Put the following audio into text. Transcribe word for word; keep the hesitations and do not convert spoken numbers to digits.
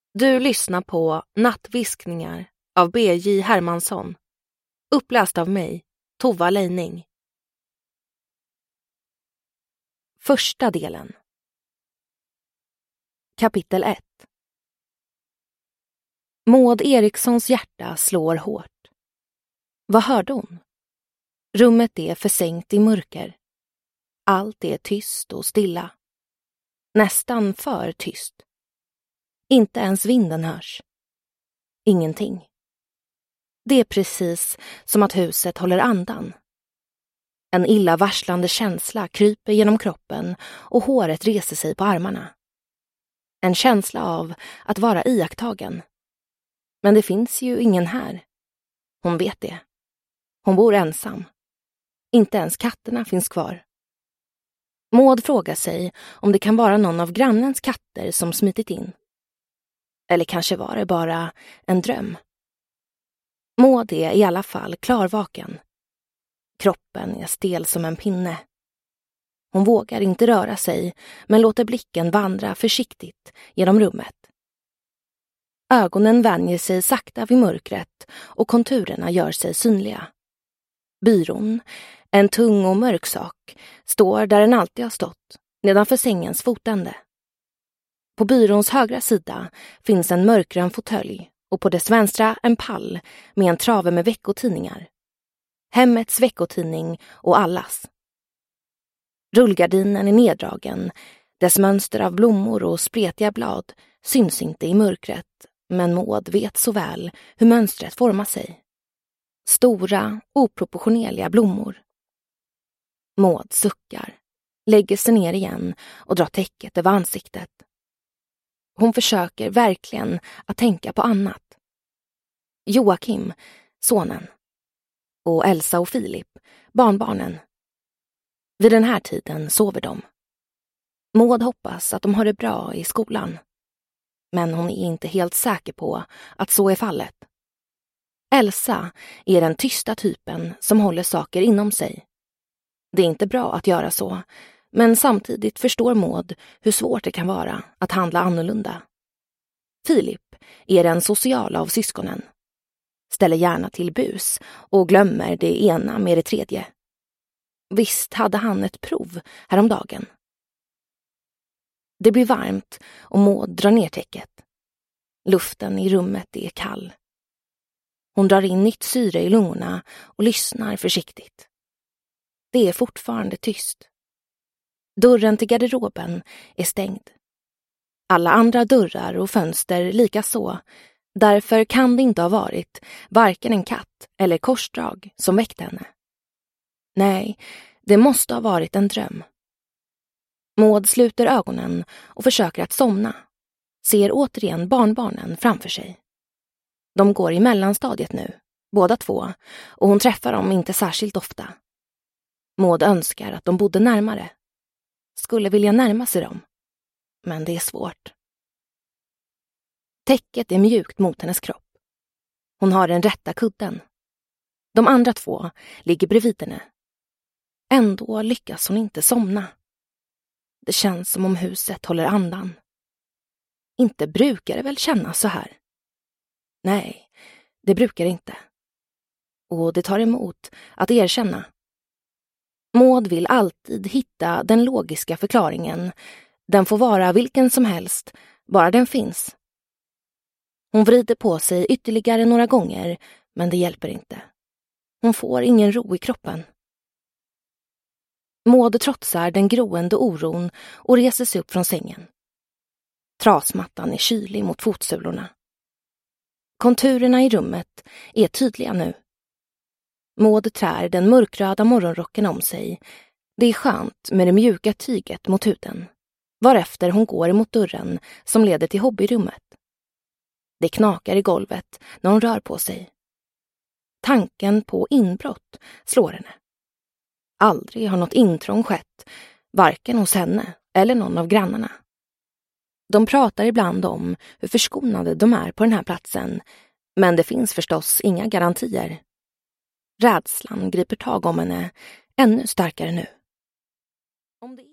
Du lyssnar på Nattviskningar av B J Hermansson. Uppläst av mig, Tova Leining. Första delen. Kapitel ett. Maud Erikssons hjärta slår hårt. Vad hörde hon? Rummet är försänkt i mörker. Allt är tyst och stilla. Nästan för tyst. Inte ens vinden hörs. Ingenting. Det är precis som att huset håller andan. En illavarslande känsla kryper genom kroppen och håret reser sig på armarna. En känsla av att vara iakttagen. Men det finns ju ingen här. Hon vet det. Hon bor ensam. Inte ens katterna finns kvar. Maud frågar sig om det kan vara någon av grannens katter som smitit in. Eller kanske var det bara en dröm. Maud är i alla fall klarvaken. Kroppen är stel som en pinne. Hon vågar inte röra sig, men låter blicken vandra försiktigt genom rummet. Ögonen vänjer sig sakta vid mörkret och konturerna gör sig synliga. Byrån, en tung och mörk sak, står där den alltid har stått, nedanför sängens fotände. På byråns högra sida finns en mörkgrön fåtölj och på dess vänstra en pall med en trave med veckotidningar. Hemmets veckotidning och allas. Rullgardinen är neddragen, dess mönster av blommor och spretiga blad syns inte i mörkret, men Maud vet så väl hur mönstret formar sig. Stora, oproportionerliga blommor. Maud suckar, lägger sig ner igen och drar täcket över ansiktet. Hon försöker verkligen att tänka på annat. Joakim, sonen. Och Elsa och Filip, barnbarnen. Vid den här tiden sover de. Maud hoppas att de har det bra i skolan. Men hon är inte helt säker på att så är fallet. Elsa är den tysta typen som håller saker inom sig. Det är inte bra att göra så, men samtidigt förstår Maud hur svårt det kan vara att handla annorlunda. Filip är den sociala av syskonen. Ställer gärna till bus och glömmer det ena med det tredje. Visst hade han ett prov häromdagen. Det blir varmt och Maud drar ner täcket. Luften i rummet är kall. Hon drar in nytt syre i lungorna och lyssnar försiktigt. Det är fortfarande tyst. Dörren till garderoben är stängd. Alla andra dörrar och fönster lika så. Därför kan det inte ha varit varken en katt eller korsdrag som väckte henne. Nej, det måste ha varit en dröm. Maud sluter ögonen och försöker att somna. Ser återigen barnbarnen framför sig. De går i mellanstadiet nu, båda två, och hon träffar dem inte särskilt ofta. Maud önskar att de bodde närmare. Skulle vilja närma sig dem. Men det är svårt. Täcket är mjukt mot hennes kropp. Hon har den rätta kudden. De andra två ligger bredvid henne. Ändå lyckas hon inte somna. Det känns som om huset håller andan. Inte brukar det väl kännas så här? Nej, det brukar det inte. Och det tar emot att erkänna. Maud vill alltid hitta den logiska förklaringen. Den får vara vilken som helst, bara den finns. Hon vrider på sig ytterligare några gånger, men det hjälper inte. Hon får ingen ro i kroppen. Maud trotsar den groende oron och reser sig upp från sängen. Trasmattan är kylig mot fotsulorna. Konturerna i rummet är tydliga nu. Maud trär den mörkröda morgonrocken om sig. Det är skönt med det mjuka tyget mot huden. Varefter hon går emot dörren som leder till hobbyrummet. Det knakar i golvet när hon rör på sig. Tanken på inbrott slår henne. Aldrig har något intrång skett, varken hos henne eller någon av grannarna. De pratar ibland om hur förskonade de är på den här platsen, men det finns förstås inga garantier. Rädslan griper tag om henne ännu starkare nu. Om det